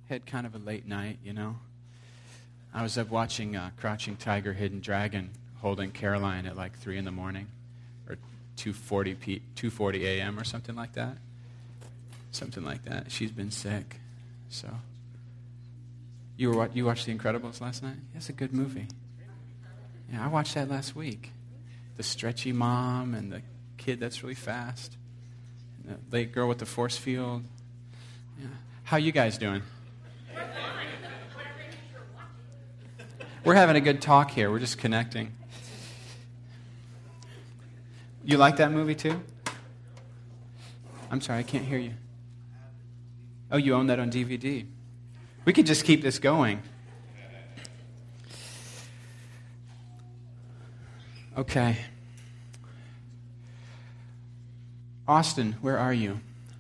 Had kind of a late night, I was up watching Crouching Tiger, Hidden Dragon, holding Caroline at like 3 in the morning, or 2:40 a.m. or something like that. Something like that. She's been sick, so. You watched The Incredibles last night? That's a good movie. Yeah, I watched that last week. The stretchy mom and the kid that's really fast. And the late girl with the force field. Yeah. How you guys doing? We're having a good talk here. We're just connecting. You like that movie too? I'm sorry, I can't hear you. Oh, you own that on DVD. We could just keep this going. Okay. Austin, where are you?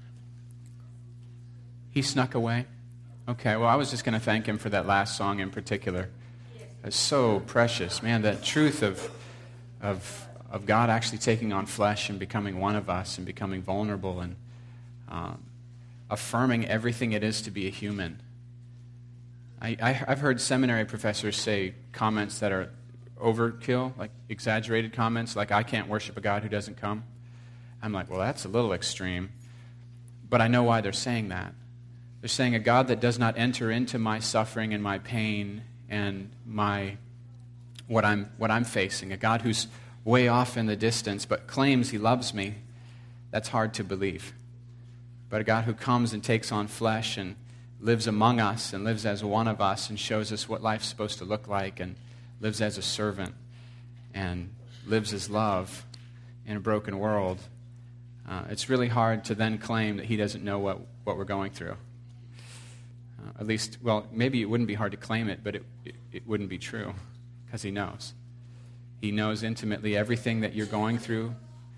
He snuck away? Okay, well, I was just going to thank him for that last song in particular. It's so precious. Man, that truth of God actually taking on flesh and becoming one of us and becoming vulnerable and affirming everything it is to be a human. I've heard seminary professors say comments that are overkill, like exaggerated comments, like, I can't worship a God who doesn't come. I'm like, well, that's a little extreme. But I know why they're saying that. They're saying a God that does not enter into my suffering and my pain and what I'm facing, a God who's way off in the distance but claims he loves me, that's hard to believe. But a God who comes and takes on flesh and lives among us and lives as one of us and shows us what life's supposed to look like and lives as a servant and lives as love in a broken world, it's really hard to then claim that he doesn't know what we're going through. At least, well, maybe it wouldn't be hard to claim it, but it wouldn't be true because he knows. He knows intimately everything that you're going through.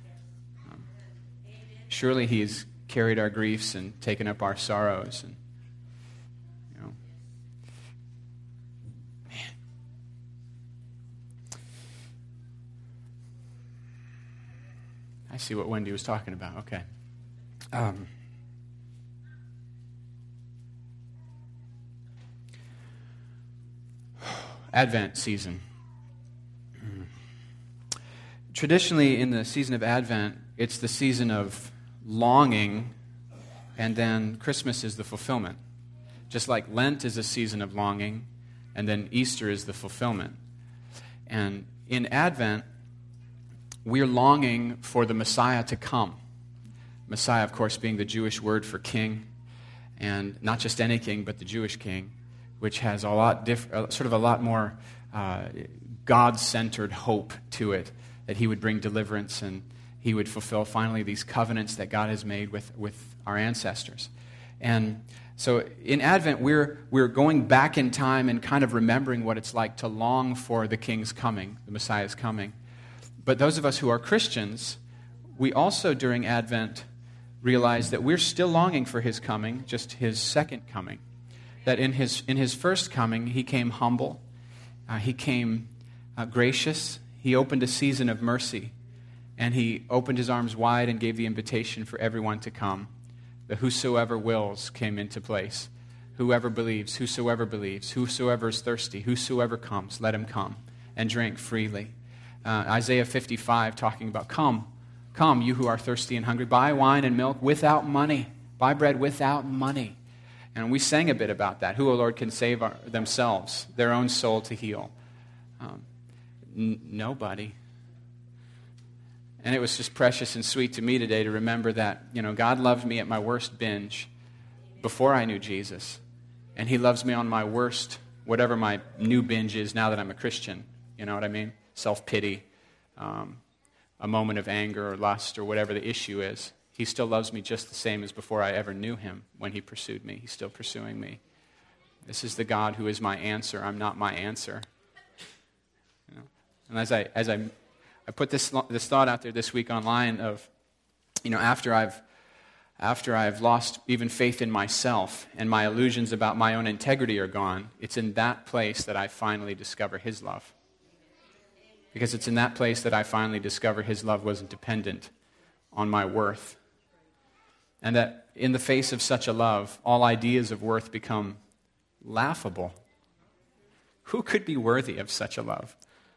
Surely he's carried our griefs and taken up our sorrows. And, man. I see what Wendy was talking about. Okay. Advent season. Traditionally, in the season of Advent, it's the season of longing, and then Christmas is the fulfillment. Just like Lent is a season of longing, and then Easter is the fulfillment. And in Advent, we're longing for the Messiah to come. Messiah, of course, being the Jewish word for king, and not just any king, but the Jewish king, which has a lot more God-centered hope to it, that he would bring deliverance and he would fulfill finally these covenants that God has made with our ancestors. And so in Advent, we're going back in time and kind of remembering what it's like to long for the King's coming, the Messiah's coming. But those of us who are Christians, we also during Advent realize that we're still longing for his coming, just his second coming. That in his first coming, he came humble, he came gracious, he opened a season of mercy, and he opened his arms wide and gave the invitation for everyone to come. The whosoever wills came into place. Whosoever believes, whosoever is thirsty, whosoever comes, let him come and drink freely. Isaiah 55 talking about, come, you who are thirsty and hungry, buy wine and milk without money, buy bread without money. And we sang a bit about that. Who, O Lord, can save themselves, their own soul to heal? Nobody. And it was just precious and sweet to me today to remember that, God loved me at my worst binge before I knew Jesus. And he loves me on my worst, whatever my new binge is now that I'm a Christian. You know what I mean? Self-pity, a moment of anger or lust or whatever the issue is. He still loves me just the same as before I ever knew him when he pursued me. He's still pursuing me. This is the God who is my answer. I'm not my answer. And as I put this thought out there this week online of, after I've lost even faith in myself and my illusions about my own integrity are gone, it's in that place that I finally discover his love. Because it's in that place that I finally discover his love wasn't dependent on my worth. And that in the face of such a love, all ideas of worth become laughable. Who could be worthy of such a love?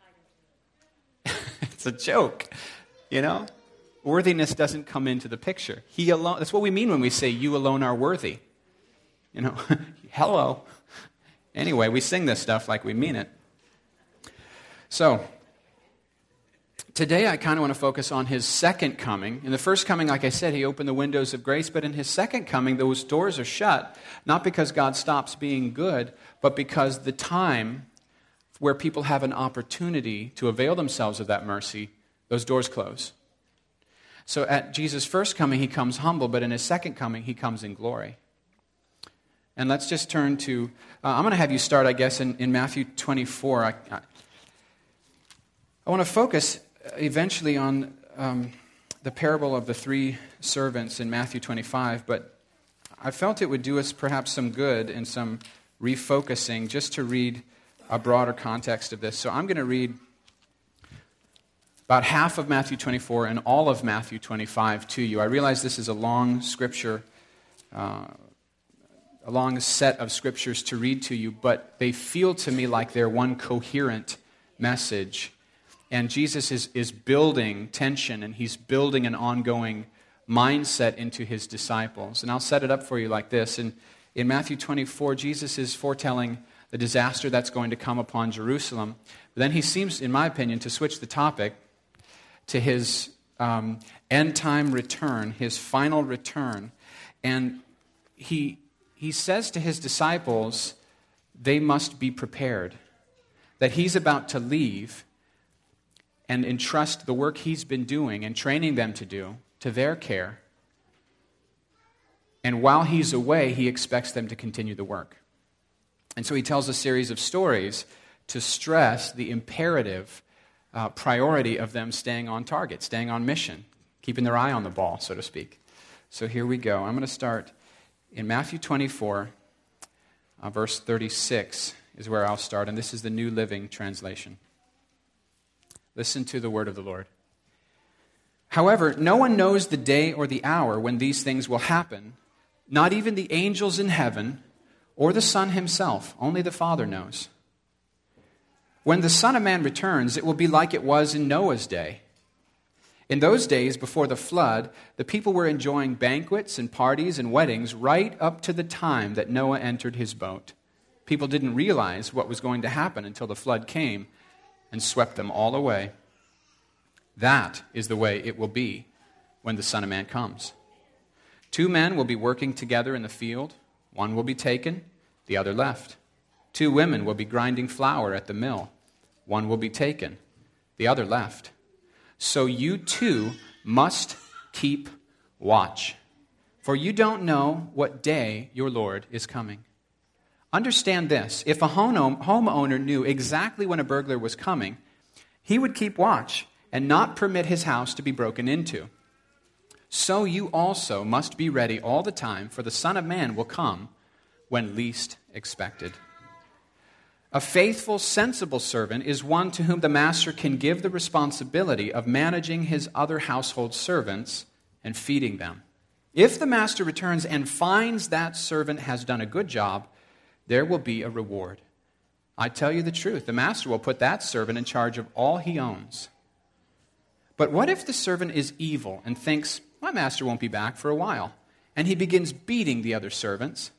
It's a joke, you know? Worthiness doesn't come into the picture. He alone, that's what we mean when we say, you alone are worthy. You know, hello. Anyway, we sing this stuff like we mean it. So, today I kind of want to focus on his second coming. In the first coming, like I said, he opened the windows of grace, but in his second coming, those doors are shut, not because God stops being good, but because the time where people have an opportunity to avail themselves of that mercy, those doors close. So at Jesus' first coming, he comes humble, but in his second coming, he comes in glory. And let's just turn to, I'm going to have you start, I guess, in Matthew 24. I want to focus eventually on the parable of the three servants in Matthew 25, but I felt it would do us perhaps some good and some refocusing just to read a broader context of this. So I'm going to read about half of Matthew 24 and all of Matthew 25 to you. I realize this is a long scripture, a long set of scriptures to read to you, but they feel to me like they're one coherent message. And Jesus is building tension, and he's building an ongoing mindset into his disciples. And I'll set it up for you like this. In Matthew 24, Jesus is foretelling the disaster that's going to come upon Jerusalem. But then he seems, in my opinion, to switch the topic to his end-time return, his final return. And he says to his disciples, they must be prepared, that he's about to leave and entrust the work he's been doing and training them to do to their care. And while he's away, he expects them to continue the work. And so he tells a series of stories to stress the imperative priority of them staying on target, staying on mission, keeping their eye on the ball, so to speak. So here we go. I'm going to start in Matthew 24, verse 36 is where I'll start, and this is the New Living Translation. Listen to the word of the Lord. However, no one knows the day or the hour when these things will happen, not even the angels in heaven or the Son himself. Only the Father knows. When the Son of Man returns, it will be like it was in Noah's day. In those days before the flood, the people were enjoying banquets and parties and weddings right up to the time that Noah entered his boat. People didn't realize what was going to happen until the flood came and swept them all away. That is the way it will be when the Son of Man comes. 2 men will be working together in the field. One will be taken, the other left. 2 women will be grinding flour at the mill. One will be taken, the other left. So you too must keep watch, for you don't know what day your Lord is coming. Understand this, if a homeowner knew exactly when a burglar was coming, he would keep watch and not permit his house to be broken into. So you also must be ready all the time, for the Son of Man will come when least expected. A faithful, sensible servant is one to whom the master can give the responsibility of managing his other household servants and feeding them. If the master returns and finds that servant has done a good job, there will be a reward. I tell you the truth, the master will put that servant in charge of all he owns. But what if the servant is evil and thinks, my master won't be back for a while, and he begins beating the other servants,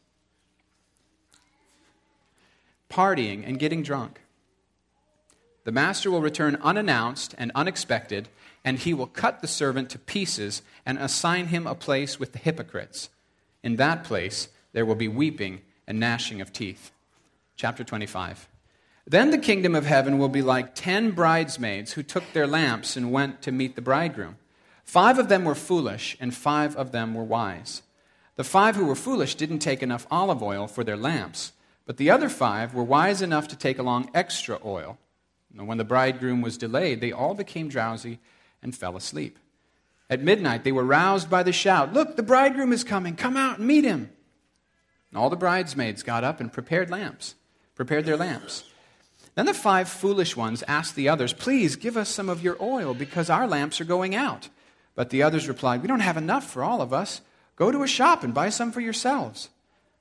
partying and getting drunk? The master will return unannounced and unexpected, and he will cut the servant to pieces and assign him a place with the hypocrites. In that place there will be weeping and gnashing of teeth. Chapter 25. Then the kingdom of heaven will be like 10 bridesmaids who took their lamps and went to meet the bridegroom. 5 of them were foolish, and 5 of them were wise. The 5 who were foolish didn't take enough olive oil for their lamps, but the other 5 were wise enough to take along extra oil. And when the bridegroom was delayed, they all became drowsy and fell asleep. At midnight, they were roused by the shout, "Look, the bridegroom is coming. Come out and meet him." And all the bridesmaids got up and prepared their lamps. Then the 5 foolish ones asked the others, "Please give us some of your oil, because our lamps are going out." But the others replied, "We don't have enough for all of us. Go to a shop and buy some for yourselves."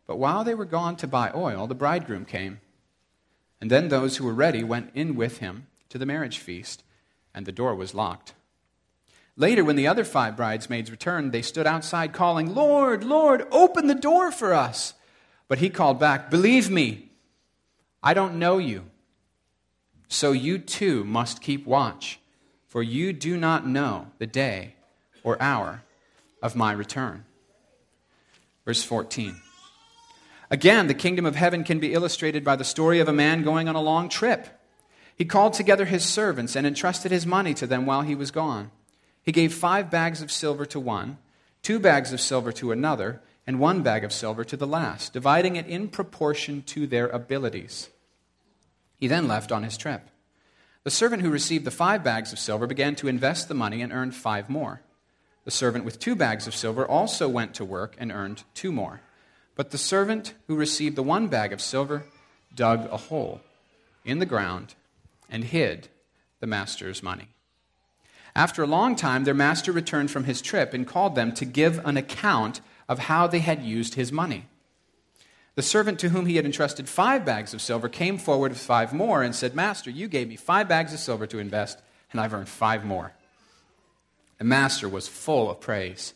But while they were gone to buy oil, the bridegroom came. And then those who were ready went in with him to the marriage feast, and the door was locked. Later, when the other 5 bridesmaids returned, they stood outside calling, "Lord, Lord, open the door for us." But he called back, "Believe me, I don't know you. So you too must keep watch, for you do not know the day or hour of my return." Verse 14. Again, the kingdom of heaven can be illustrated by the story of a man going on a long trip. He called together his servants and entrusted his money to them while he was gone. He gave 5 bags of silver to one, 2 bags of silver to another, and 1 bag of silver to the last, dividing it in proportion to their abilities. He then left on his trip. The servant who received the 5 bags of silver began to invest the money and earned 5 more. The servant with 2 bags of silver also went to work and earned 2 more. But the servant who received the 1 bag of silver dug a hole in the ground and hid the master's money. After a long time, their master returned from his trip and called them to give an account of how they had used his money. The servant to whom he had entrusted 5 bags of silver came forward with 5 more and said, "Master, you gave me 5 bags of silver to invest, and I've earned 5 more." The master was full of praise.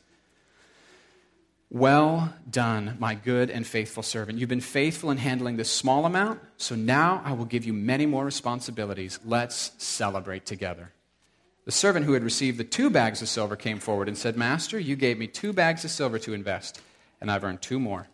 "Well done, my good and faithful servant. You've been faithful in handling this small amount, so now I will give you many more responsibilities. Let's celebrate together." The servant who had received the 2 bags of silver came forward and said, "Master, you gave me 2 bags of silver to invest, and I've earned 2 more."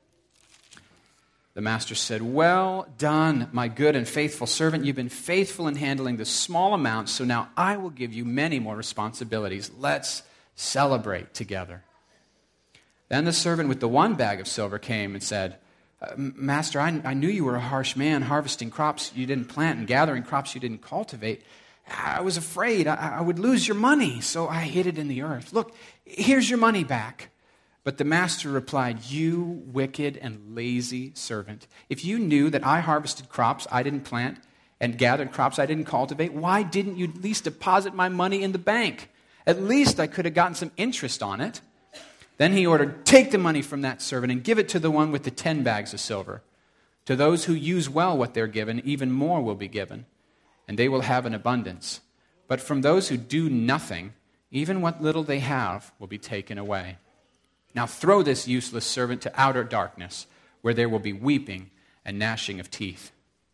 The master said, "Well done, my good and faithful servant. You've been faithful in handling this small amount, so now I will give you many more responsibilities. Let's celebrate together." Then the servant with the 1 bag of silver came and said, "Master, I knew you were a harsh man, harvesting crops you didn't plant and gathering crops you didn't cultivate. I was afraid I would lose your money, so I hid it in the earth. Look, here's your money back." But the master replied, "You wicked and lazy servant. If you knew that I harvested crops I didn't plant and gathered crops I didn't cultivate, why didn't you at least deposit my money in the bank? At least I could have gotten some interest on it." Then he ordered, "Take the money from that servant and give it to the one with the 10 bags of silver. To those who use well what they're given, even more will be given, and they will have an abundance. But from those who do nothing, even what little they have will be taken away. Now throw this useless servant to outer darkness, where there will be weeping and gnashing of teeth."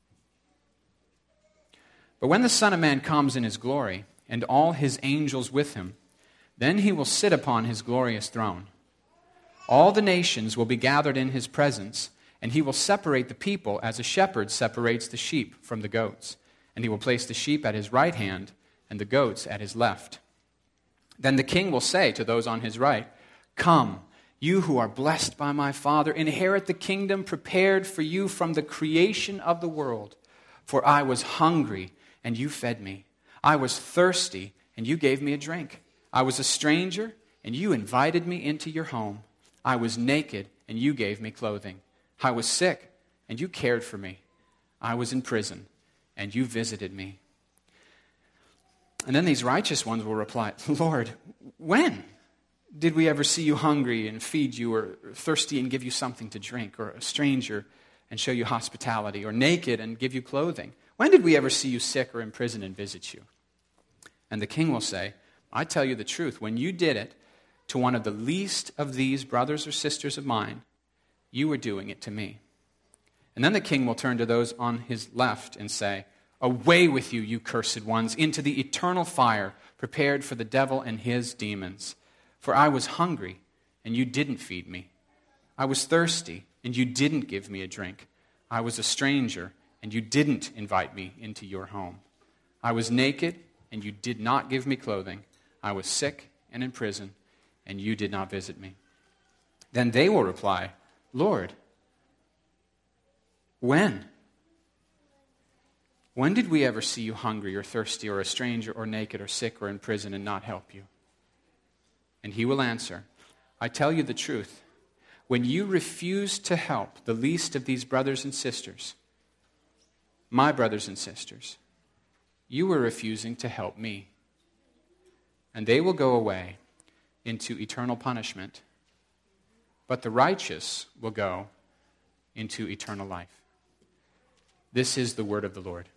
But when the Son of Man comes in his glory, and all his angels with him, then he will sit upon his glorious throne. All the nations will be gathered in his presence, and he will separate the people as a shepherd separates the sheep from the goats. And he will place the sheep at his right hand and the goats at his left. Then the king will say to those on his right, "Come, you who are blessed by my Father, inherit the kingdom prepared for you from the creation of the world. For I was hungry, and you fed me. I was thirsty, and you gave me a drink. I was a stranger, and you invited me into your home. I was naked, and you gave me clothing. I was sick, and you cared for me. I was in prison, and you visited me." And then these righteous ones will reply, "Lord, when did we ever see you hungry and feed you, or thirsty and give you something to drink, or a stranger and show you hospitality, or naked and give you clothing? When did we ever see you sick or in prison and visit you?" And the king will say, "I tell you the truth, when you did it to one of the least of these brothers or sisters of mine, you were doing it to me." And then the king will turn to those on his left and say, "Away with you, you cursed ones, into the eternal fire prepared for the devil and his demons. For I was hungry, and you didn't feed me. I was thirsty, and you didn't give me a drink. I was a stranger, and you didn't invite me into your home. I was naked, and you did not give me clothing. I was sick and in prison, and you did not visit me." Then they will reply, "Lord, when? When did we ever see you hungry or thirsty or a stranger or naked or sick or in prison and not help you?" And he will answer, "I tell you the truth, when you refused to help the least of these brothers and sisters, my brothers and sisters, you were refusing to help me." And they will go away into eternal punishment, but the righteous will go into eternal life. This is the word of the Lord.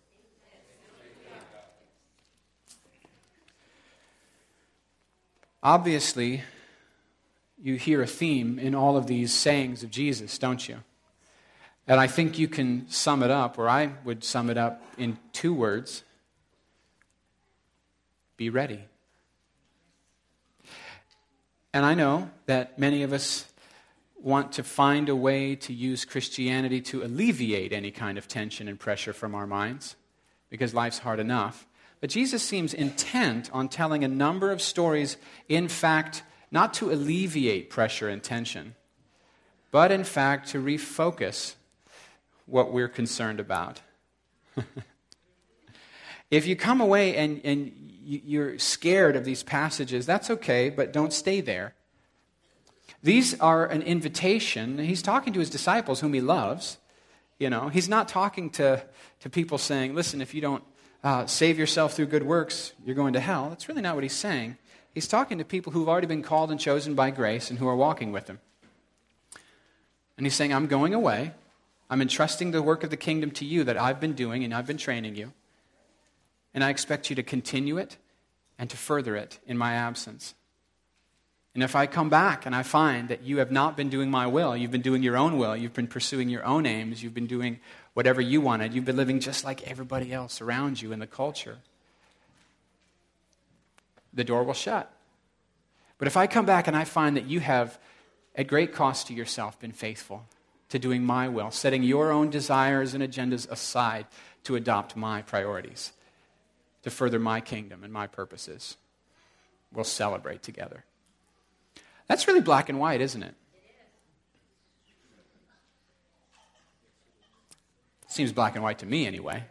Obviously, you hear a theme in all of these sayings of Jesus, don't you? And I think you can sum it up, or I would sum it up in 2 words. Be ready. And I know that many of us want to find a way to use Christianity to alleviate any kind of tension and pressure from our minds, because life's hard enough. But Jesus seems intent on telling a number of stories, in fact, not to alleviate pressure and tension, but in fact to refocus what we're concerned about. If you come away and you're scared of these passages, that's okay, but don't stay there. These are an invitation. He's talking to his disciples whom he loves. He's not talking to people saying, listen, if you don't save yourself through good works, you're going to hell. That's really not what he's saying. He's talking to people who've already been called and chosen by grace and who are walking with him. And he's saying, I'm going away. I'm entrusting the work of the kingdom to you that I've been doing and I've been training you. And I expect you to continue it and to further it in my absence. And if I come back and I find that you have not been doing my will, you've been doing your own will, you've been pursuing your own aims, you've been doing whatever you wanted, you've been living just like everybody else around you in the culture, the door will shut. But if I come back and I find that you have, at great cost to yourself, been faithful to doing my will, setting your own desires and agendas aside to adopt my priorities, to further my kingdom and my purposes, we'll celebrate together. That's really black and white, isn't it? Seems black and white to me anyway.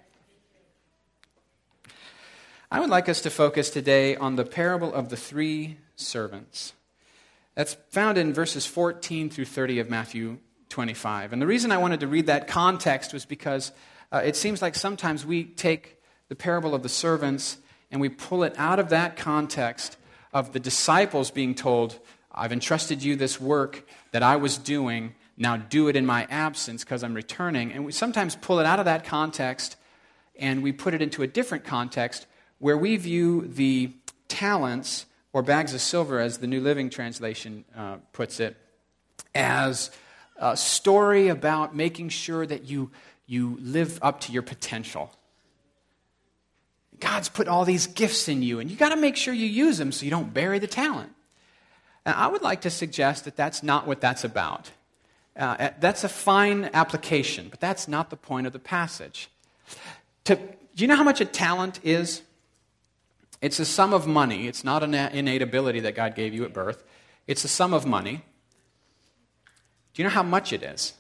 I would like us to focus today on the parable of the 3 servants. That's found in verses 14 through 30 of Matthew 25. And the reason I wanted to read that context was because it seems like sometimes we take the parable of the servants and we pull it out of that context of the disciples being told, I've entrusted you this work that I was doing, now do it in my absence because I'm returning. And we sometimes pull it out of that context and we put it into a different context where we view the talents, or bags of silver as the New Living Translation puts it, as a story about making sure that you live up to your potential. God's put all these gifts in you, and you got to make sure you use them so you don't bury the talent. And I would like to suggest that that's not what that's about. That's a fine application, but that's not the point of the passage. Do you know how much a talent is? It's a sum of money. It's not an innate ability that God gave you at birth. It's a sum of money. Do you know how much it is?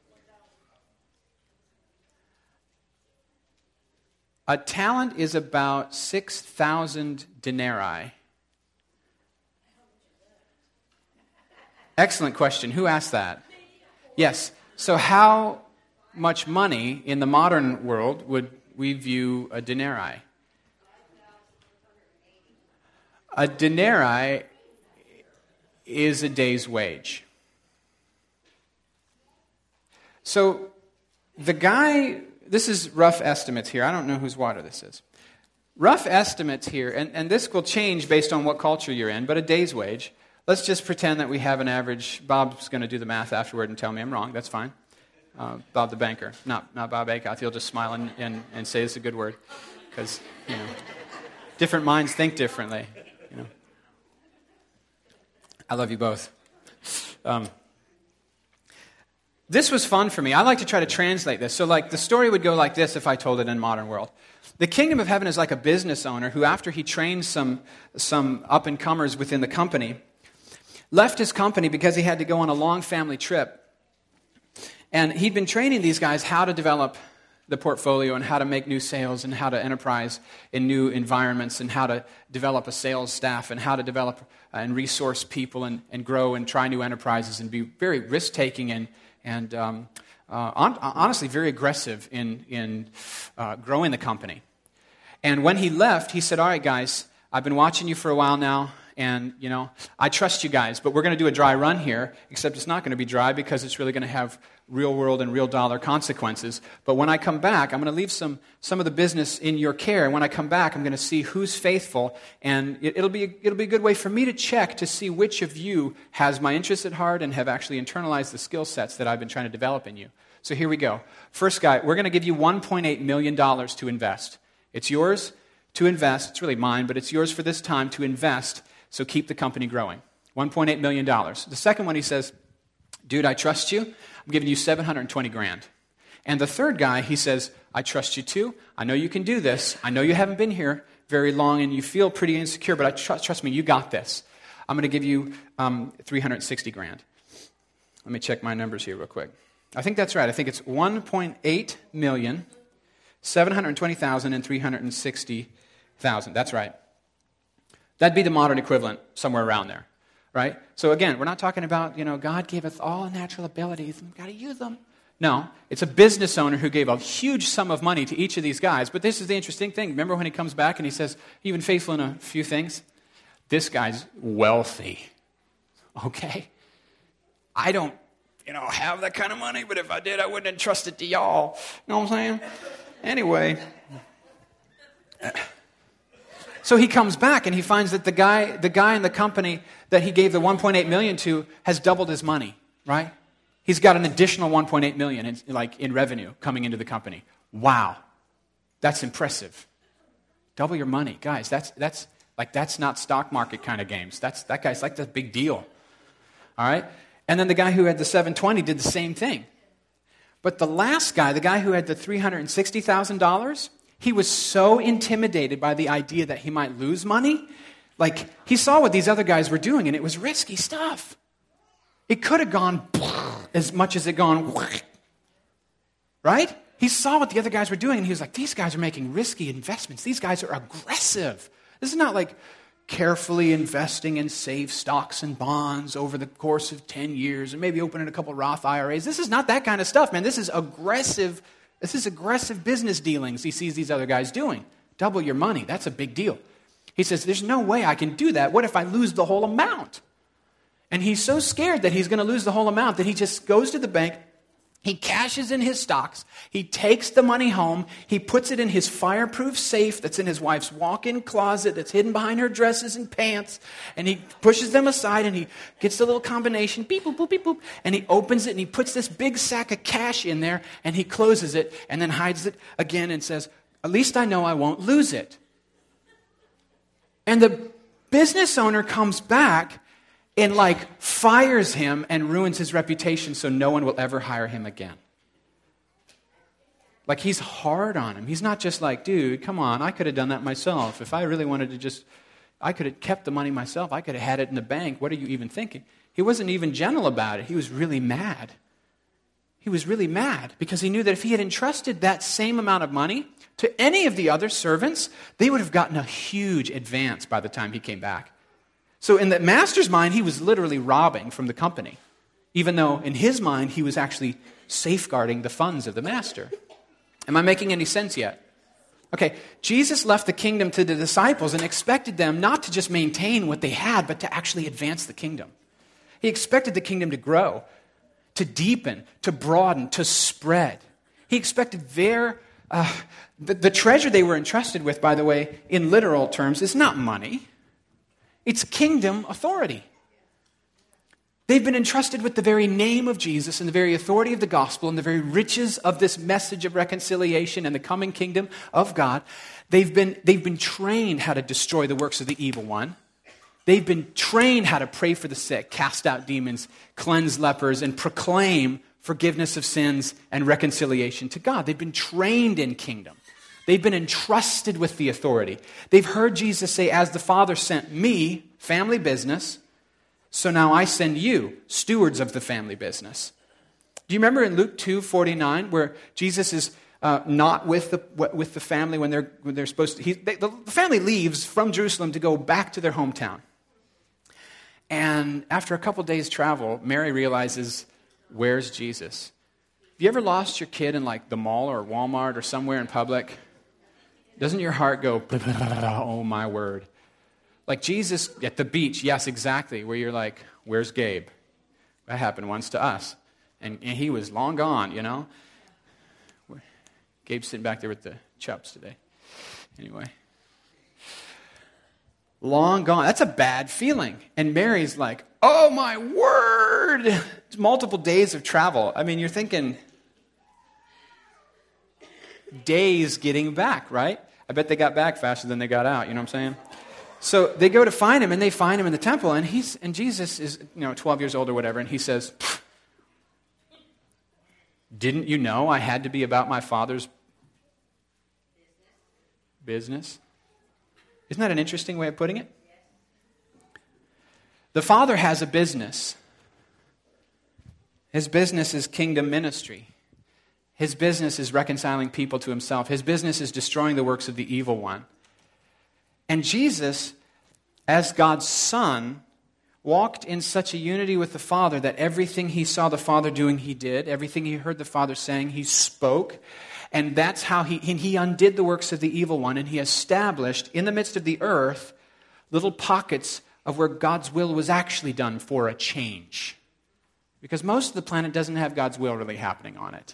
A talent is about 6,000 denarii. Excellent question. Who asked that? Yes. So how much money in the modern world would we view a denarii? A denarii is a day's wage. So the guy, this is rough estimates here. I don't know whose water this is. Rough estimates here, and this will change based on what culture you're in, but a day's wage. Let's just pretend that we have an average. Bob's going to do the math afterward and tell me I'm wrong. That's fine. Bob the banker, not Bob Akoff. He'll just smile and say it's a good word because, different minds think differently. I love you both. This was fun for me. I like to try to translate this. So the story would go like this if I told it in modern world. The kingdom of heaven is like a business owner who, after he trained some up-and-comers within the company, left his company because he had to go on a long family trip. And he'd been training these guys how to develop the portfolio and how to make new sales and how to enterprise in new environments and how to develop a sales staff and how to develop and resource people and grow and try new enterprises and be very risk-taking and honestly very aggressive in growing the company. And when he left, he said, all right, guys, I've been watching you for a while now, and, I trust you guys, but we're going to do a dry run here, except it's not going to be dry because it's really going to have real world and real dollar consequences. But when I come back, I'm going to leave some of the business in your care. And when I come back, I'm going to see who's faithful, and it'll be a good way for me to check to see which of you has my interest at heart and have actually internalized the skill sets that I've been trying to develop in you. So here we go. First guy, we're going to give you $1.8 million to invest. It's yours to invest. It's really mine, but it's yours for this time to invest. So keep the company growing. $1.8 million. The second one, he says, dude, I trust you. I'm giving you $720,000. And the third guy, he says, I trust you too. I know you can do this. I know you haven't been here very long and you feel pretty insecure, but trust me, you got this. I'm going to give you $360,000. Let me check my numbers here real quick. I think that's right. I think it's $1.8 million, $720,000, and $360,000. That's right. That'd be the modern equivalent, somewhere around there, right? So again, we're not talking about, God gave us all natural abilities and we've got to use them. No, it's a business owner who gave a huge sum of money to each of these guys. But this is the interesting thing. Remember when he comes back and he says, you've been faithful in a few things? This guy's wealthy, okay? I don't, have that kind of money, but if I did, I wouldn't entrust it to y'all. You know what I'm saying? Anyway. So he comes back and he finds that the guy in the company that he gave the $1.8 million to has doubled his money, right? He's got an additional $1.8 million in revenue coming into the company. Wow. That's impressive. Double your money. Guys, that's not stock market kind of games. That guy's like the big deal. All right? And then the guy who had the 720 did the same thing. But the last guy, the guy who had the $360,000, he was so intimidated by the idea that he might lose money. Like, he saw what these other guys were doing, and it was risky stuff. It could have gone as much as it gone, right? He saw what the other guys were doing, and he was like, these guys are making risky investments. These guys are aggressive. This is not like carefully investing in safe stocks and bonds over the course of 10 years and maybe opening a couple Roth IRAs. This is not that kind of stuff, man. This is aggressive business dealings he sees these other guys doing. Double your money. That's a big deal. He says, there's no way I can do that. What if I lose the whole amount? And he's so scared that he's going to lose the whole amount that he just goes to the bank, he cashes in his stocks, he takes the money home, he puts it in his fireproof safe that's in his wife's walk-in closet that's hidden behind her dresses and pants, and he pushes them aside and he gets the little combination, beep, boop, boop, beep, boop, and he opens it and he puts this big sack of cash in there and he closes it and then hides it again and says, at least I know I won't lose it. And the business owner comes back and fires him and ruins his reputation so no one will ever hire him again. He's hard on him. He's not just like, dude, come on, I could have done that myself. If I really wanted to I could have kept the money myself. I could have had it in the bank. What are you even thinking? He wasn't even gentle about it. He was really mad. He was really mad because he knew that if he had entrusted that same amount of money to any of the other servants, they would have gotten a huge advance by the time he came back. So in the master's mind, he was literally robbing from the company, even though in his mind, he was actually safeguarding the funds of the master. Am I making any sense yet? Okay, Jesus left the kingdom to the disciples and expected them not to just maintain what they had, but to actually advance the kingdom. He expected the kingdom to grow, to deepen, to broaden, to spread. He expected the treasure they were entrusted with, by the way, in literal terms, is not money. It's kingdom authority. They've been entrusted with the very name of Jesus and the very authority of the gospel and the very riches of this message of reconciliation and the coming kingdom of God. They've been trained how to destroy the works of the evil one. They've been trained how to pray for the sick, cast out demons, cleanse lepers, and proclaim forgiveness of sins and reconciliation to God. They've been trained in kingdom. They've been entrusted with the authority. They've heard Jesus say, as the Father sent me, family business, so now I send you, stewards of the family business. Do you remember in Luke 2:49 where Jesus is not with the family when they're supposed to? The family leaves from Jerusalem to go back to their hometown. And after a couple days' travel, Mary realizes, where's Jesus? Have you ever lost your kid in the mall or Walmart or somewhere in public? Doesn't your heart go, oh my word? Like Jesus at the beach, yes, exactly, where you're like, where's Gabe? That happened once to us. And he was long gone, you know. Gabe's sitting back there with the chups today. Anyway. Long gone. That's a bad feeling. And Mary's like, oh my word! It's multiple days of travel. I mean, you're thinking days getting back, right? I bet they got back faster than they got out, you know what I'm saying? So they go to find him, and they find him in the temple, and Jesus is 12 years old or whatever, and he says, didn't you know I had to be about my Father's business? Isn't that an interesting way of putting it? The Father has a business. His business is kingdom ministry. His business is reconciling people to himself. His business is destroying the works of the evil one. And Jesus, as God's Son, walked in such a unity with the Father that everything he saw the Father doing, he did. Everything he heard the Father saying, he spoke. And that's how he undid the works of the evil one, and he established in the midst of the earth little pockets of where God's will was actually done for a change. Because most of the planet doesn't have God's will really happening on it.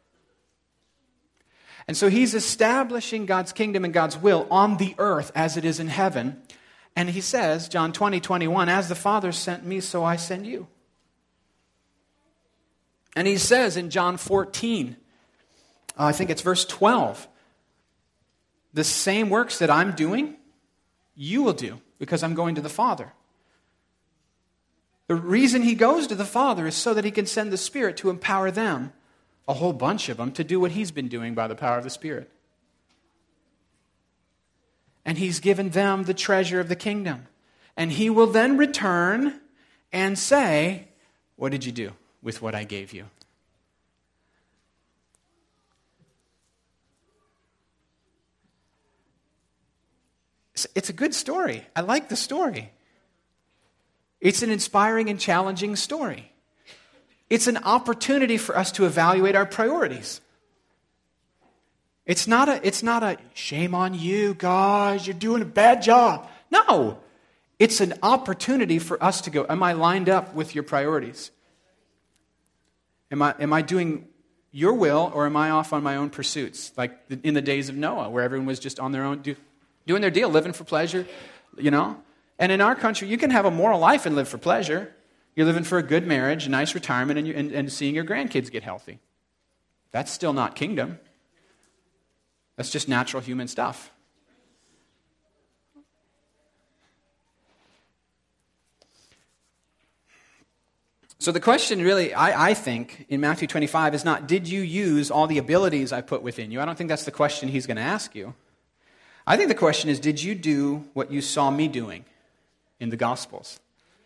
And so he's establishing God's kingdom and God's will on the earth as it is in heaven. And he says, John 20:21, as the Father sent me, so I send you. And he says in John 14, I think it's verse 12, the same works that I'm doing, you will do, because I'm going to the Father. The reason he goes to the Father is so that he can send the Spirit to empower them, a whole bunch of them, to do what he's been doing by the power of the Spirit. And he's given them the treasure of the kingdom. And he will then return and say, what did you do with what I gave you? It's a good story. I like the story. It's an inspiring and challenging story. It's an opportunity for us to evaluate our priorities. It's not a shame on you, guys, you're doing a bad job. No. It's an opportunity for us to go, am I lined up with your priorities? Am I doing your will, or am I off on my own pursuits? Like in the days of Noah, where everyone was just on their own, doing their deal, living for pleasure, you know? And in our country, you can have a moral life and live for pleasure. You're living for a good marriage, a nice retirement, and seeing your grandkids get healthy. That's still not kingdom. That's just natural human stuff. So the question really, I think, in Matthew 25 is not, did you use all the abilities I put within you? I don't think that's the question he's going to ask you. I think the question is, did you do what you saw me doing in the Gospels?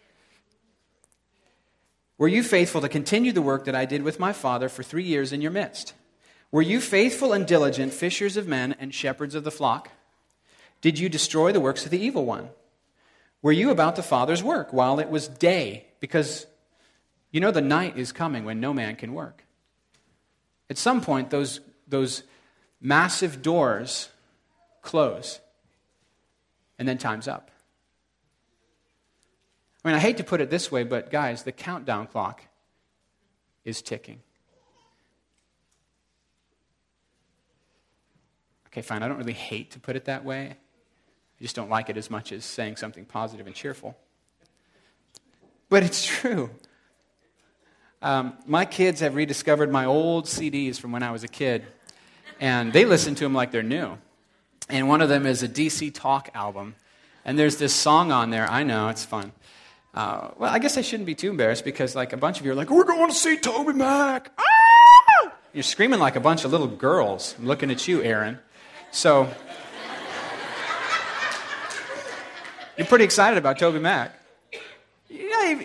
Were you faithful to continue the work that I did with my Father for 3 years in your midst? Were you faithful and diligent fishers of men and shepherds of the flock? Did you destroy the works of the evil one? Were you about the Father's work while it was day? Because you know the night is coming when no man can work. At some point, those massive doors close, and then time's up. I mean, I hate to put it this way, but guys, the countdown clock is ticking. Okay, fine, I don't really hate to put it that way. I just don't like it as much as saying something positive and cheerful. But it's true. My kids have rediscovered my old CDs from when I was a kid, and they listen to them like they're new. And one of them is a DC Talk album, and there's this song on there. I know, it's fun. Well, I guess I shouldn't be too embarrassed, because like a bunch of you are like, we're going to see Toby Mac. Ah! You're screaming like a bunch of little girls. I'm looking at you, Aaron. So, you're pretty excited about Toby Mac. Yeah,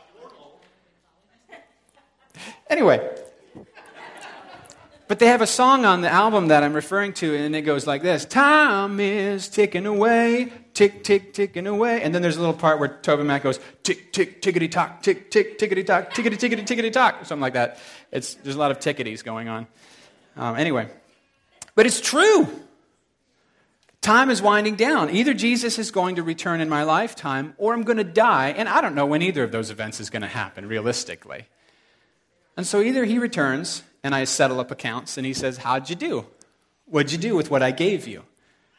anyway, but they have a song on the album that I'm referring to, and it goes like this. Time is ticking away, tick, tick, ticking away. And then there's a little part where Toby Mac goes, tick, tick, tickety-tock, tick, tick, tickety-tock, tickety, tickety, tickety-tock, something like that. There's a lot of ticketies going on. Anyway, but it's true. Time is winding down. Either Jesus is going to return in my lifetime, or I'm going to die, and I don't know when either of those events is going to happen, realistically. And so either he returns, and I settle up accounts, and he says, how'd you do? What'd you do with what I gave you?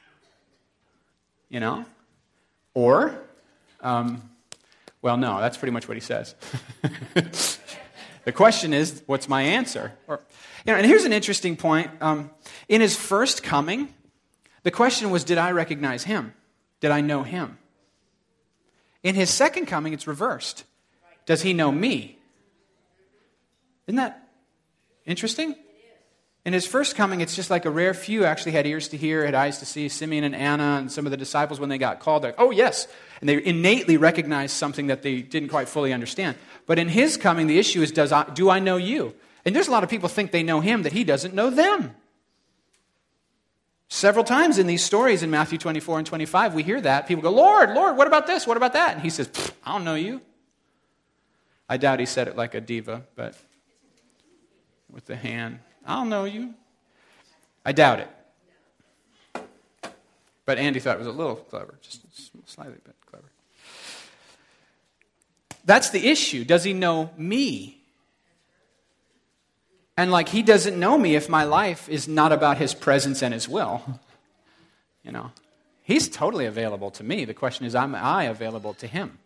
You know? Or, well, no, that's pretty much what he says. The question is, what's my answer? And here's an interesting point. In his first coming, the question was, did I recognize him? Did I know him? In his second coming, it's reversed. Does he know me? Isn't that interesting? In his first coming, it's just like a rare few actually had ears to hear, had eyes to see. Simeon and Anna and some of the disciples, when they got called, they're like, oh, yes. And they innately recognized something that they didn't quite fully understand. But in his coming, the issue is, do I know you? And there's a lot of people think they know him, that he doesn't know them. Several times in these stories in Matthew 24 and 25, we hear that. People go, Lord, Lord, what about this? What about that? And he says, I don't know you. I doubt he said it like a diva, but with the hand. I don't know you. I doubt it. But Andy thought it was a little clever, just slightly bit clever. That's the issue. Does he know me? And like, he doesn't know me if my life is not about his presence and his will. You know, he's totally available to me. The question is, am I available to him?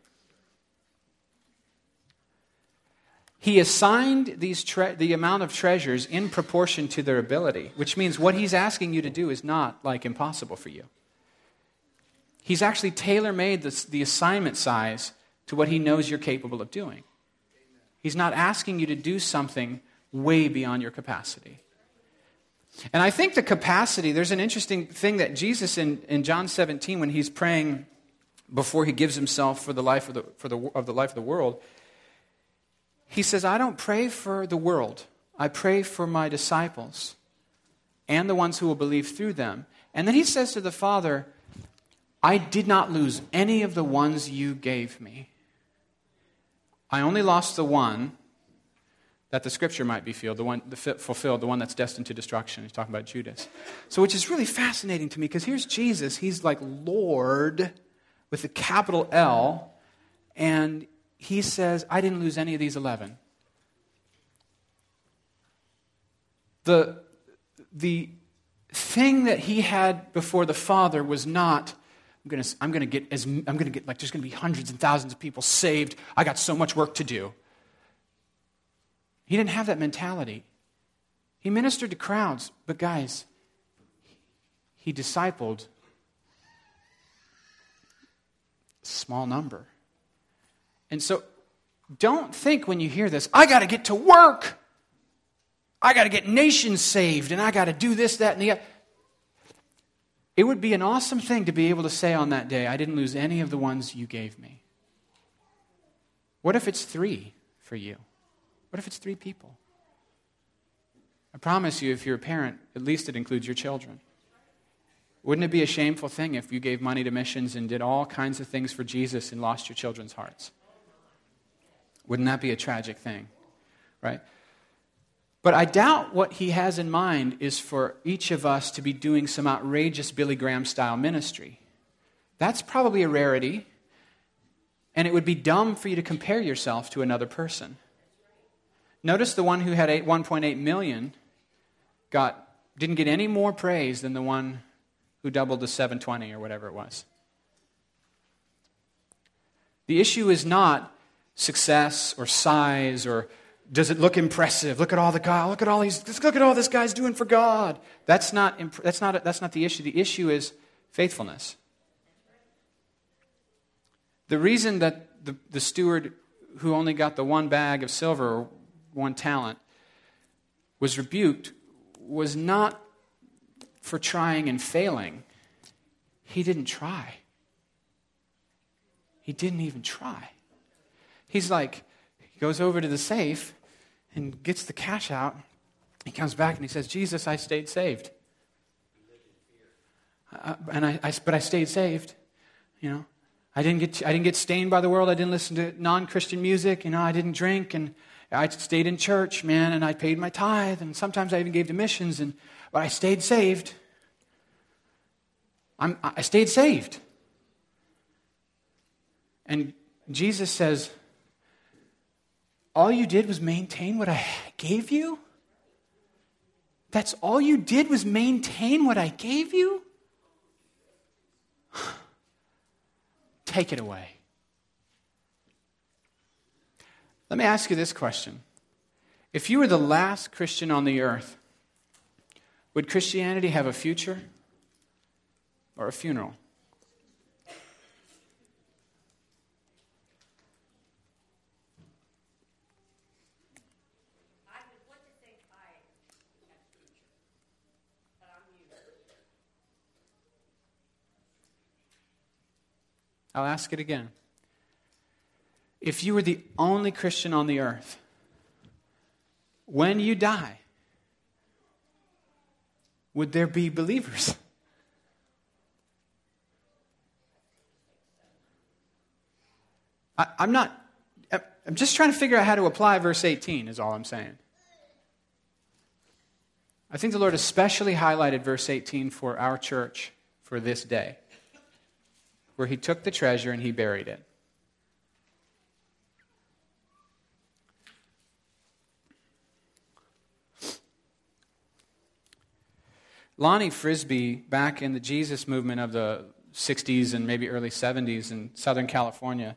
He assigned the amount of treasures in proportion to their ability, which means what he's asking you to do is not like impossible for you. He's actually tailor-made the assignment size to what he knows you're capable of doing. He's not asking you to do something way beyond your capacity. And I think the capacity, there's an interesting thing that Jesus in John 17, when he's praying before he gives himself for the life of the world, he says, I don't pray for the world. I pray for my disciples and the ones who will believe through them. And then he says to the Father, I did not lose any of the ones you gave me. I only lost the one that the Scripture might be fulfilled, the one that's destined to destruction. He's talking about Judas. So which is really fascinating to me, because here's Jesus. He's like Lord with a capital L, and he says, I didn't lose any of these 11. The thing that he had before the Father was not, I'm going to get there's going to be hundreds and thousands of people saved. I got so much work to do. He didn't have that mentality. He ministered to crowds, but guys, he discipled a small number. And so, don't think when you hear this, I got to get to work. I got to get nations saved, and I got to do this, that, and the other. It would be an awesome thing to be able to say on that day, I didn't lose any of the ones you gave me. What if it's 3 for you? What if it's 3 people? I promise you, if you're a parent, at least it includes your children. Wouldn't it be a shameful thing if you gave money to missions and did all kinds of things for Jesus and lost your children's hearts? Wouldn't that be a tragic thing, right? But I doubt what he has in mind is for each of us to be doing some outrageous Billy Graham-style ministry. That's probably a rarity, and it would be dumb for you to compare yourself to another person. Notice the one who had 1.8 million didn't get any more praise than the one who doubled the 720 or whatever it was. The issue is not success or size or does it look impressive? Look at all this guy's doing for God. That's not the issue. The issue is faithfulness. The reason that the steward who only got the 1 bag of silver or 1 talent was rebuked was not for trying and failing. He didn't try. He didn't even try. He's like, he goes over to the safe and gets the cash out. He comes back and he says, Jesus, I stayed saved. But I stayed saved. You know, I didn't get stained by the world. I didn't listen to non-Christian music. You know, I didn't drink, and I stayed in church, man, and I paid my tithe, and sometimes I even gave to missions, but I stayed saved. I stayed saved. And Jesus says, all you did was maintain what I gave you? That's all you did was maintain what I gave you? Take it away. Let me ask you this question. If you were the last Christian on the earth, would Christianity have a future or a funeral? I'll ask it again. If you were the only Christian on the earth, when you die, would there be believers? I'm just trying to figure out how to apply verse 18 is all I'm saying. I think the Lord especially highlighted verse 18 for our church for this day, where he took the treasure and he buried it. Lonnie Frisbee, back in the Jesus movement of the 60s and maybe early 70s in Southern California,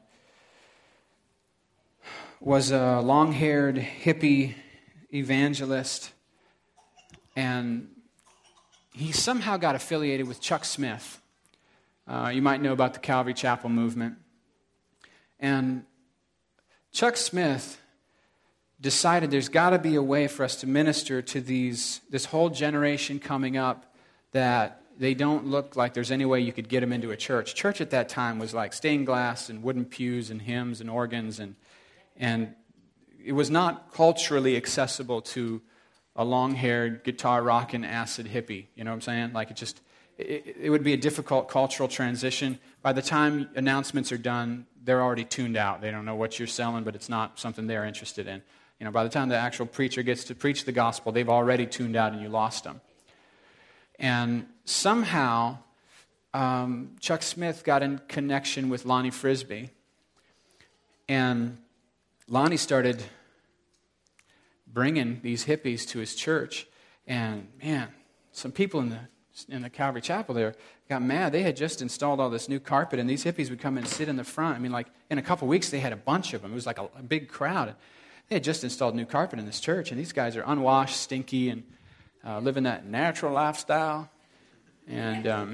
was a long-haired hippie evangelist, and he somehow got affiliated with Chuck Smith. You might know about the Calvary Chapel movement. And Chuck Smith decided there's got to be a way for us to minister to this whole generation coming up that they don't look like there's any way you could get them into a church. Church at that time was like stained glass and wooden pews and hymns and organs, and it was not culturally accessible to a long-haired, guitar-rocking, acid hippie. You know what I'm saying? Like it would be a difficult cultural transition. By the time announcements are done, they're already tuned out. They don't know what you're selling, but it's not something they're interested in. You know, by the time the actual preacher gets to preach the gospel, they've already tuned out and you lost them. And somehow, Chuck Smith got in connection with Lonnie Frisbee. And Lonnie started bringing these hippies to his church. And man, some people in the Calvary Chapel there got mad. They had just installed all this new carpet, and these hippies would come and sit in the front. I mean, like in a couple weeks, they had a bunch of them. It was like a big crowd. They had just installed new carpet in this church, and these guys are unwashed, stinky, and living that natural lifestyle. And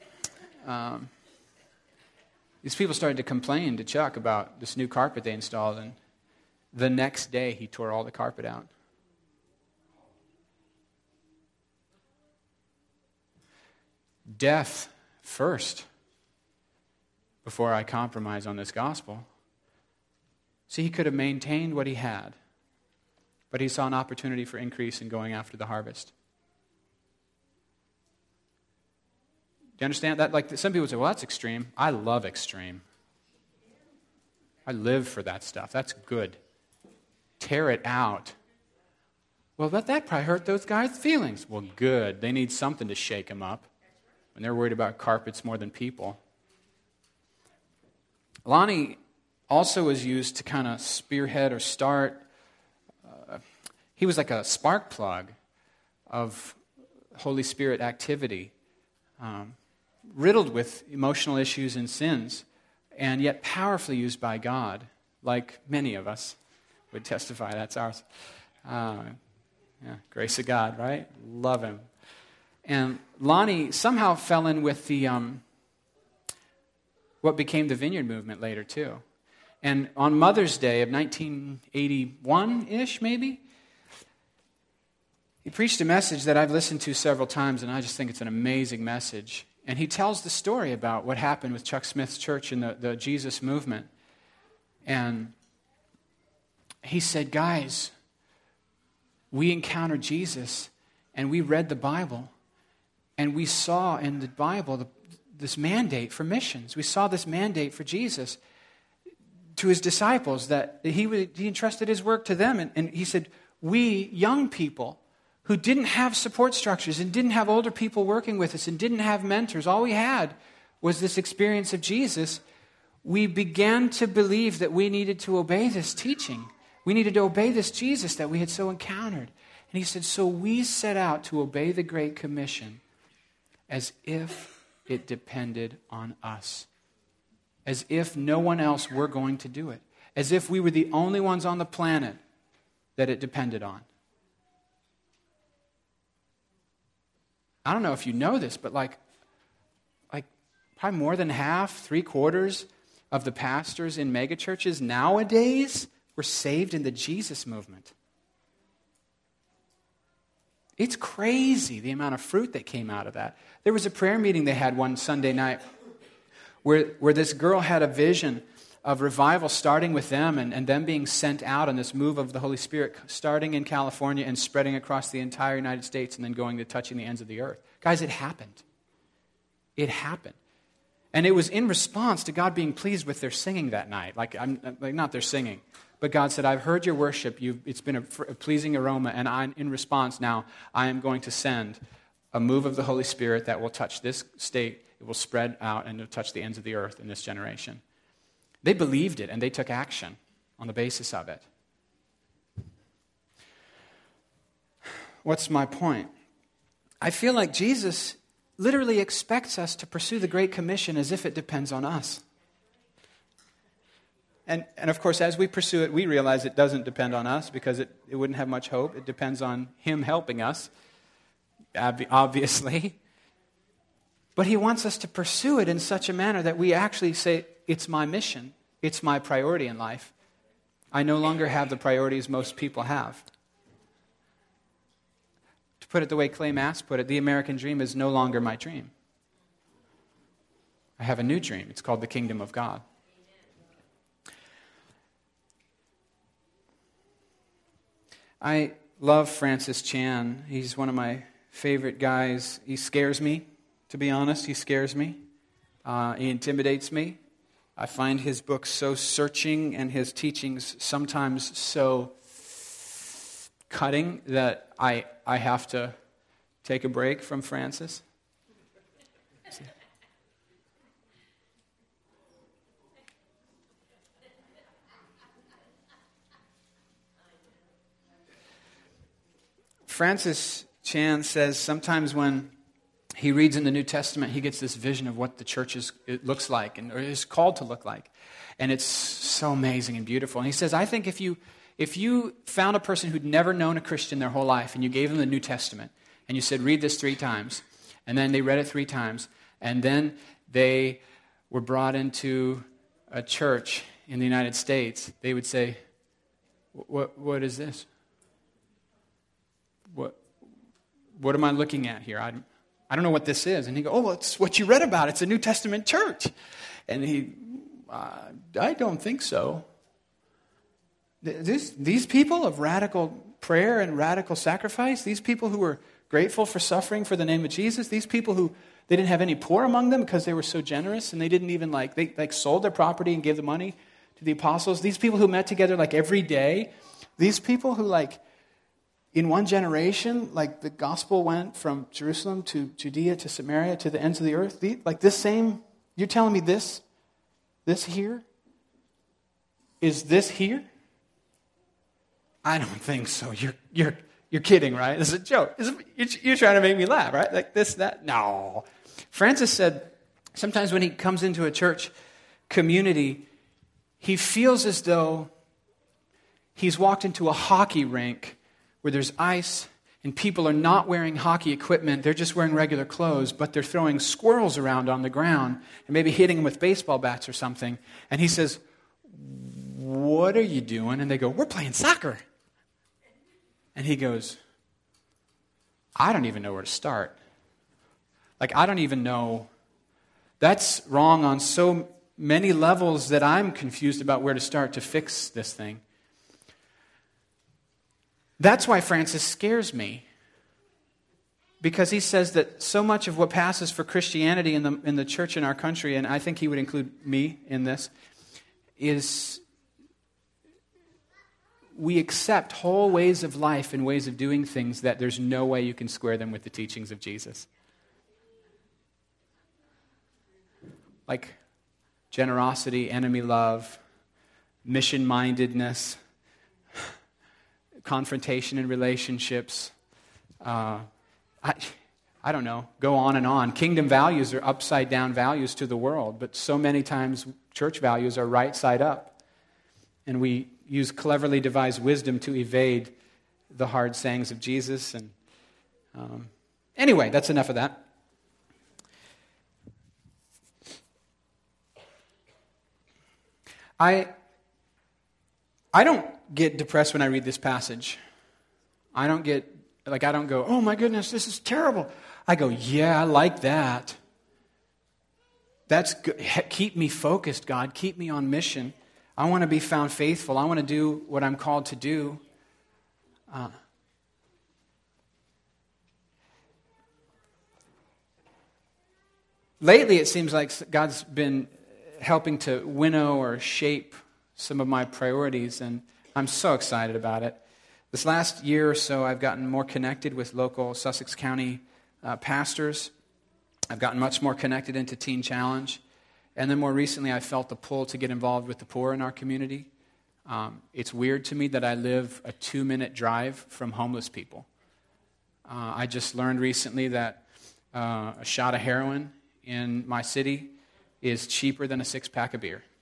these people started to complain to Chuck about this new carpet they installed, and the next day he tore all the carpet out. Death first before I compromise on this gospel. See, he could have maintained what he had, but he saw an opportunity for increase in going after the harvest. Do you understand that? Like some people say, well, that's extreme. I love extreme. I live for that stuff. That's good. Tear it out. Well, but that probably hurt those guys' feelings. Well, good. They need something to shake them up when they're worried about carpets more than people. Lonnie also was used to kind of spearhead or start. He was like a spark plug of Holy Spirit activity, riddled with emotional issues and sins, and yet powerfully used by God, like many of us would testify. That's ours. Grace of God, right? Love him. And Lonnie somehow fell in with the what became the Vineyard movement later, too. And on Mother's Day of 1981-ish, maybe, he preached a message that I've listened to several times, and I just think it's an amazing message. And he tells the story about what happened with Chuck Smith's church and the Jesus movement. And he said, guys, we encountered Jesus, and we read the Bible, and we saw in the Bible this mandate for missions. We saw this mandate for Jesus to his disciples, that he entrusted his work to them. And he said, we young people who didn't have support structures and didn't have older people working with us and didn't have mentors. All we had was this experience of Jesus. We began to believe that we needed to obey this teaching. We needed to obey this Jesus that we had so encountered. And he said, so we set out to obey the Great Commission as if it depended on us. As if no one else were going to do it. As if we were the only ones on the planet that it depended on. I don't know if you know this, but like probably more than half, 3/4 of the pastors in megachurches nowadays were saved in the Jesus movement. It's crazy the amount of fruit that came out of that. There was a prayer meeting they had one Sunday night where this girl had a vision of revival starting with them and them being sent out on this move of the Holy Spirit, starting in California and spreading across the entire United States and then going to touching the ends of the earth. Guys, it happened. It happened. And it was in response to God being pleased with their singing that night. Not their singing, but God said, I've heard your worship. It's been a pleasing aroma, and in response now, I am going to send a move of the Holy Spirit that will touch this state. It will spread out and it'll touch the ends of the earth in this generation. They believed it, and they took action on the basis of it. What's my point? I feel like Jesus literally expects us to pursue the Great Commission as if it depends on us. And of course, as we pursue it, we realize it doesn't depend on us because it wouldn't have much hope. It depends on Him helping us, obviously. But He wants us to pursue it in such a manner that we actually say, it's my mission. It's my priority in life. I no longer have the priorities most people have. To put it the way Clay Mass put it, the American dream is no longer my dream. I have a new dream. It's called the Kingdom of God. I love Francis Chan. He's one of my favorite guys. He scares me, to be honest. He scares me. He intimidates me. I find his books so searching and his teachings sometimes so cutting that I have to take a break from Francis. Francis Chan says sometimes when he reads in the New Testament, he gets this vision of what the church it looks like or is called to look like. And it's so amazing and beautiful. And he says, I think if you found a person who'd never known a Christian their whole life and you gave them the New Testament and you said, read this 3 times, and then they read it 3 times, and then they were brought into a church in the United States, they would say, what is this? What am I looking at here? I don't know what this is. And he goes, well, it's what you read about. It's a New Testament church. And I don't think so. These people of radical prayer and radical sacrifice, these people who were grateful for suffering for the name of Jesus, these people who, they didn't have any poor among them because they were so generous, and they didn't even they sold their property and gave the money to the apostles. These people who met together every day, these people who in one generation, the gospel went from Jerusalem to Judea to Samaria to the ends of the earth. You're telling me this here? Is this here? I don't think so. You're kidding, right? This is a joke. You're trying to make me laugh, right? That? No. Francis said, sometimes when he comes into a church community, he feels as though he's walked into a hockey rink where there's ice and people are not wearing hockey equipment. They're just wearing regular clothes, but they're throwing squirrels around on the ground and maybe hitting them with baseball bats or something. And he says, what are you doing? And they go, we're playing soccer. And he goes, I don't even know where to start. I don't even know. That's wrong on so many levels that I'm confused about where to start to fix this thing. That's why Francis scares me. Because he says that so much of what passes for Christianity in the church in our country, and I think he would include me in this, is we accept whole ways of life and ways of doing things that there's no way you can square them with the teachings of Jesus. Like generosity, enemy love, mission-mindedness, confrontation in relationships. I don't know, go on and on. Kingdom values are upside-down values to the world, but so many times church values are right side up. And we use cleverly devised wisdom to evade the hard sayings of Jesus. And anyway, that's enough of that. I don't get depressed when I read this passage. I don't go, oh my goodness, this is terrible. I go, yeah, I like that. That's good. Keep me focused, God. Keep me on mission. I want to be found faithful. I want to do what I'm called to do. Lately, it seems like God's been helping to winnow or shape some of my priorities, and I'm so excited about it. This last year or so, I've gotten more connected with local Sussex County pastors. I've gotten much more connected into Teen Challenge. And then more recently, I felt the pull to get involved with the poor in our community. It's weird to me that I live a 2-minute drive from homeless people. I just learned recently that a shot of heroin in my city is cheaper than a 6-pack of beer.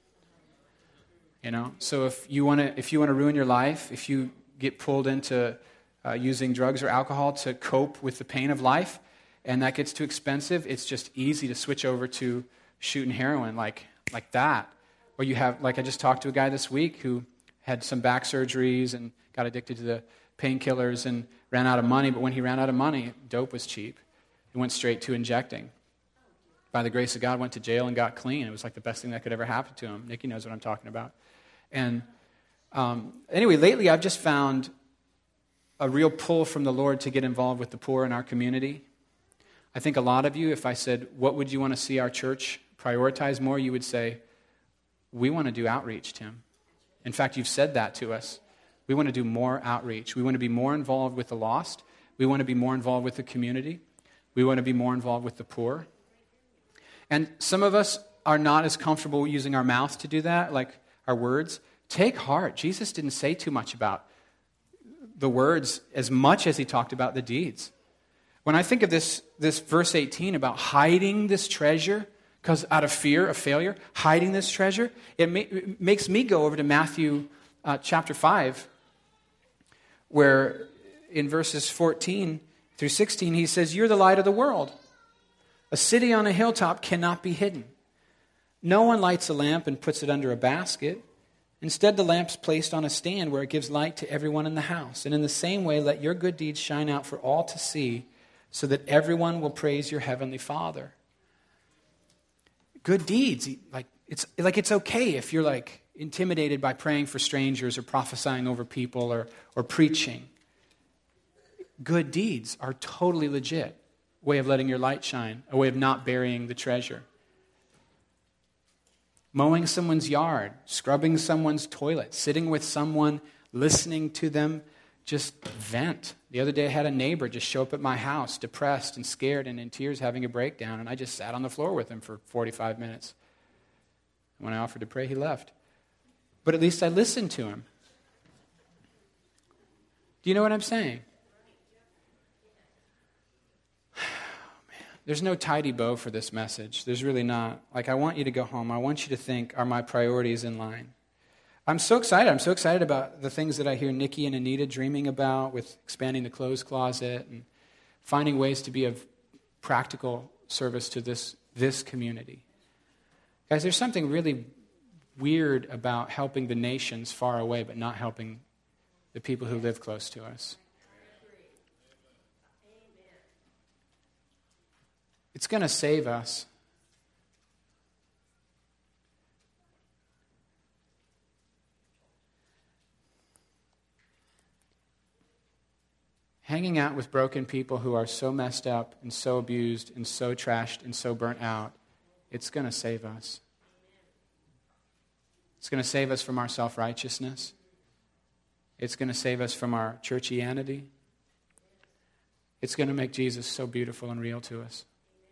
You know, so if you want to ruin your life, if you get pulled into using drugs or alcohol to cope with the pain of life, and that gets too expensive, it's just easy to switch over to shooting heroin like that. Or you have, like I just talked to a guy this week who had some back surgeries and got addicted to the painkillers and ran out of money, but when he ran out of money, dope was cheap. He went straight to injecting. By the grace of God, went to jail and got clean. It was like the best thing that could ever happen to him. Nikki knows what I'm talking about. And anyway, lately I've just found a real pull from the Lord to get involved with the poor in our community. I think a lot of you, if I said, what would you want to see our church prioritize more, you would say, we want to do outreach, Tim. In fact, you've said that to us. We want to do more outreach. We want to be more involved with the lost. We want to be more involved with the community. We want to be more involved with the poor. And some of us are not as comfortable using our mouth to do that, like our words. Take heart. Jesus didn't say too much about the words as much as he talked about the deeds. When I think of this verse 18 about hiding this treasure, because out of fear of failure, hiding this treasure, it makes me go over to Matthew chapter 5, where in verses 14 through 16, he says, you're the light of the world. A city on a hilltop cannot be hidden. No one lights a lamp and puts it under a basket. Instead, the lamp's placed on a stand where it gives light to everyone in the house. And in the same way, let your good deeds shine out for all to see, so that everyone will praise your heavenly Father. Good deeds, it's okay if you're like intimidated by praying for strangers or prophesying over people or preaching. Good deeds are totally legit. A way of letting your light shine, a way of not burying the treasure. Mowing someone's yard, scrubbing someone's toilet, sitting with someone, listening to them just vent. The other day I had a neighbor just show up at my house, depressed and scared and in tears, having a breakdown, and I just sat on the floor with him for 45 minutes. When I offered to pray, he left. But at least I listened to him. Do you know what I'm saying? There's no tidy bow for this message. There's really not. Like, I want you to go home. I want you to think, are my priorities in line? I'm so excited. I'm so excited about the things that I hear Nikki and Anita dreaming about with expanding the clothes closet and finding ways to be of practical service to this community. Guys, there's something really weird about helping the nations far away but not helping the people who live close to us. It's going to save us. Hanging out with broken people who are so messed up and so abused and so trashed and so burnt out, it's going to save us. It's going to save us from our self-righteousness. It's going to save us from our churchianity. It's going to make Jesus so beautiful and real to us.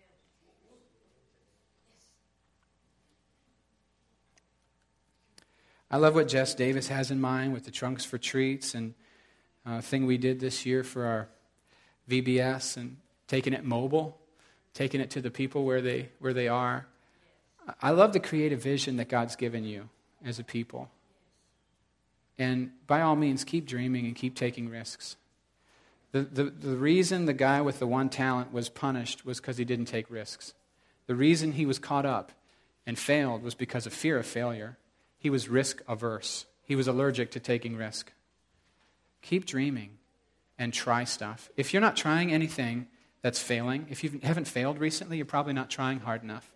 I love what Jess Davis has in mind with the Trunks for Treats and thing we did this year for our VBS and taking it mobile, taking it to the people where they are. I love the creative vision that God's given you as a people. And by all means, keep dreaming and keep taking risks. The reason the guy with the one talent was punished was because he didn't take risks. The reason he was caught up and failed was because of fear of failure. He was risk averse. He was allergic to taking risk. Keep dreaming and try stuff. If you're not trying anything that's failing, if you haven't failed recently, you're probably not trying hard enough.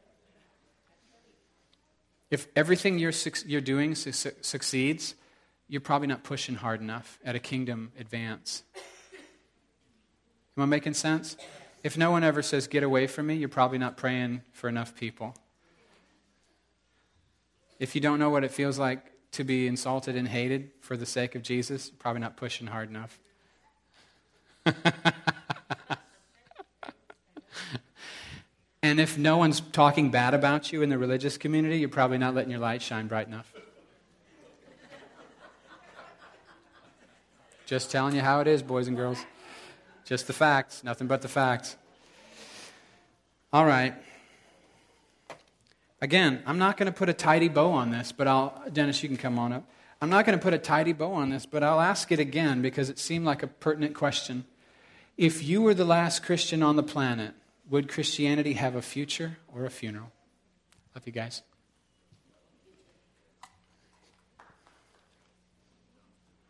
If everything you're doing succeeds, you're probably not pushing hard enough at a kingdom advance. Am I making sense? If no one ever says, get away from me, you're probably not praying for enough people. If you don't know what it feels like to be insulted and hated for the sake of Jesus, you're probably not pushing hard enough. And if no one's talking bad about you in the religious community, you're probably not letting your light shine bright enough. Just telling you how it is, boys and girls. Just the facts, nothing but the facts. All right. Again, I'm not going to put a tidy bow on this, but Dennis, you can come on up. I'm not going to put a tidy bow on this, but I'll ask it again because it seemed like a pertinent question. If you were the last Christian on the planet, would Christianity have a future or a funeral? Love you guys.